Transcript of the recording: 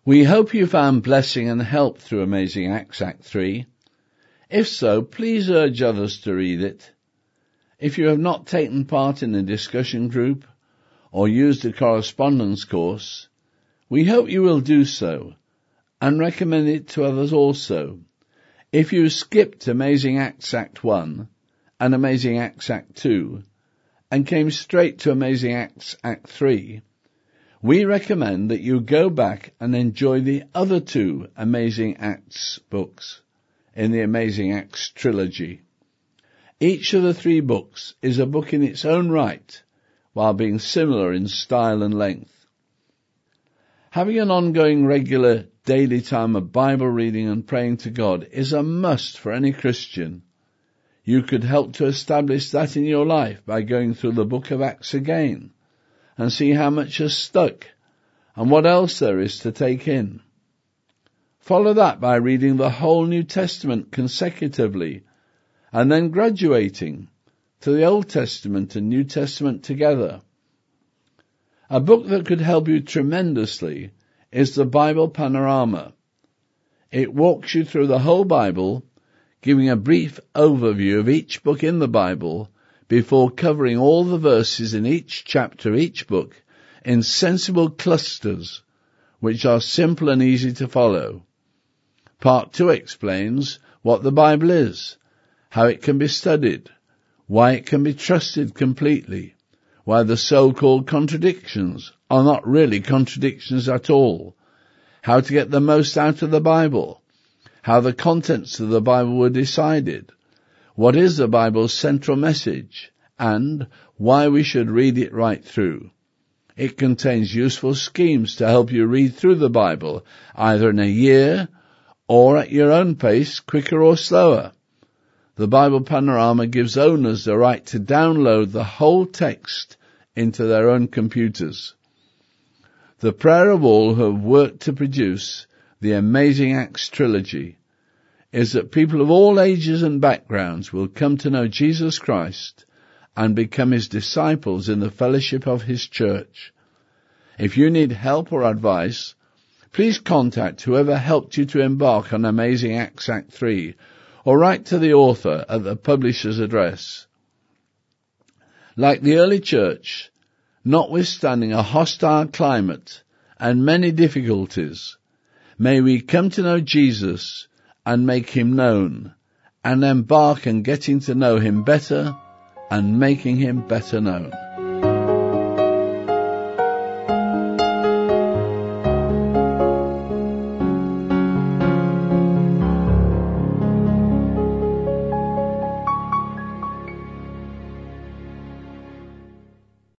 We hope you found blessing and help through Amazing Acts Act 3. If so, please urge others to read it. If you have not taken part in a discussion group or used a correspondence course, we hope you will do so and recommend it to others also. If you skipped Amazing Acts Act 1 and Amazing Acts Act 2 and came straight to Amazing Acts Act 3, we recommend that you go back and enjoy the other two Amazing Acts books in the Amazing Acts trilogy. Each of the three books is a book in its own right, while being similar in style and length. Having an ongoing regular daily time of Bible reading and praying to God is a must for any Christian. You could help to establish that in your life by going through the book of Acts again and see how much has stuck and what else there is to take in. Follow that by reading the whole New Testament consecutively and then graduating to the Old Testament and New Testament together. A book that could help you tremendously is the Bible Panorama. It walks you through the whole Bible, giving a brief overview of each book in the Bible before covering all the verses in each chapter, each book, in sensible clusters, which are simple and easy to follow. Part 2 explains what the Bible is, how it can be studied, why it can be trusted completely, why the so-called contradictions are not really contradictions at all, how to get the most out of the Bible, how the contents of the Bible were decided, what is the Bible's central message, and why we should read it right through. It contains useful schemes to help you read through the Bible, either in a year or at your own pace, quicker or slower. The Bible Panorama gives owners the right to download the whole text into their own computers. The prayer of all who have worked to produce the Amazing Acts trilogy is that people of all ages and backgrounds will come to know Jesus Christ and become his disciples in the fellowship of his church. If you need help or advice, please contact whoever helped you to embark on Amazing Acts Act 3, or write to the author at the publisher's address. Like the early church, notwithstanding a hostile climate and many difficulties, may we come to know Jesus and make him known, and embark on getting to know him better and making him better known.